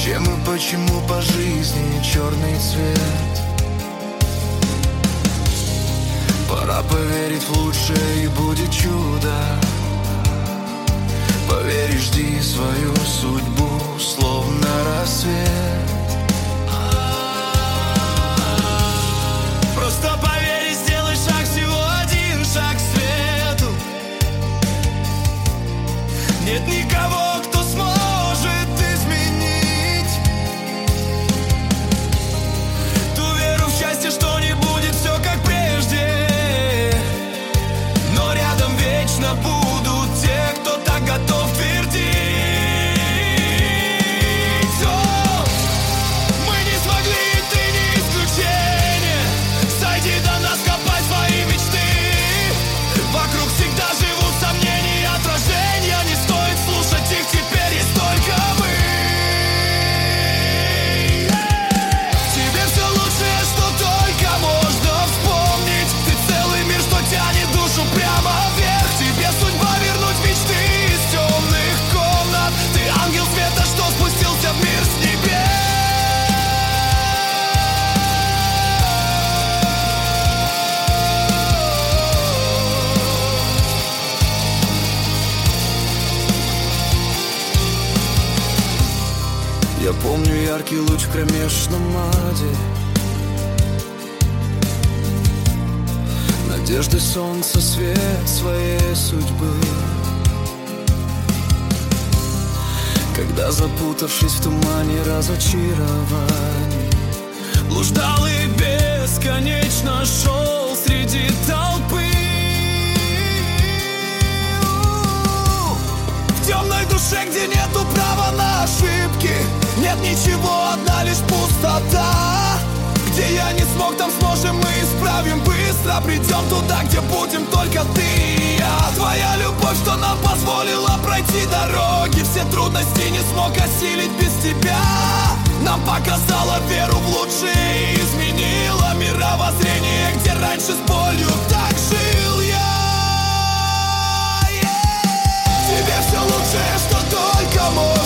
Чем и почему по жизни черный цвет? Пора поверить в лучшее, и будет чудо. Поверь, жди свою судьбу, словно рассвет. Просто поверь и сделай шаг, всего один шаг к свету. Нет никого, кто сможет изменить ту веру в счастье, что не будет все как прежде. Но рядом вечно будут те, кто так готов твердить. О, мы не смогли, ты не исключение. Сойди до нас, копай свои мечты. Вокруг всегда живут сомнения, отражения. Не стоит слушать их, теперь есть только мы. В тебе все лучшее, что только можно вспомнить. Ты целый мир, что тянет душу прямо вверх. Тебе судьба вернуть мечты из темных комнат. Ты ангел света, что спустился в мир с небес. Я помню яркий луч в кромешном аде, надежды солнца, свет своей судьбы. Когда, запутавшись в тумане разочарований, блуждал и бесконечно шел среди толпы. В темной душе, где нету права на ошибки, нет ничего, одна лишь пустота. Где я не смог, там сможем мы исправим. Быстро придем туда, где будем только ты и я. Твоя любовь, что нам позволила пройти дороги. Все трудности не смог осилить без тебя. Нам показала веру в лучшее и изменила мировоззрение, где раньше с болью так жил я. Тебе все лучшее, что только можно